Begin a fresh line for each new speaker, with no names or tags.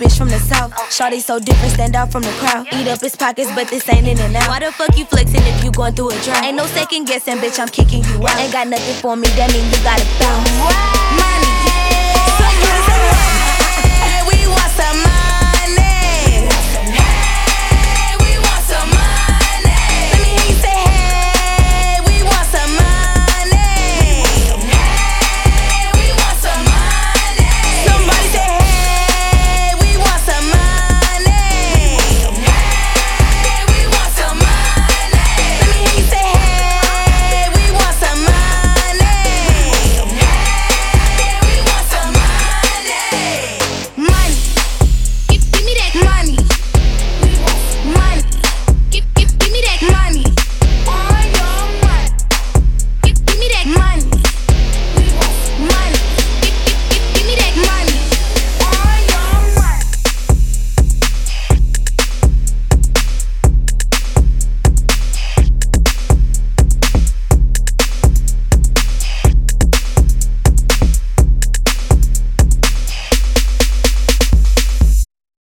bitch from the south. Shawty so different, stand out from the crowd. Eat up his pockets, but this ain't in and out. Why the fuck you flexing if you going through a drought? Ain't no second guessing, bitch, I'm kicking you out. Ain't got nothing for me, that mean you gotta bounce. Money, and we want some money.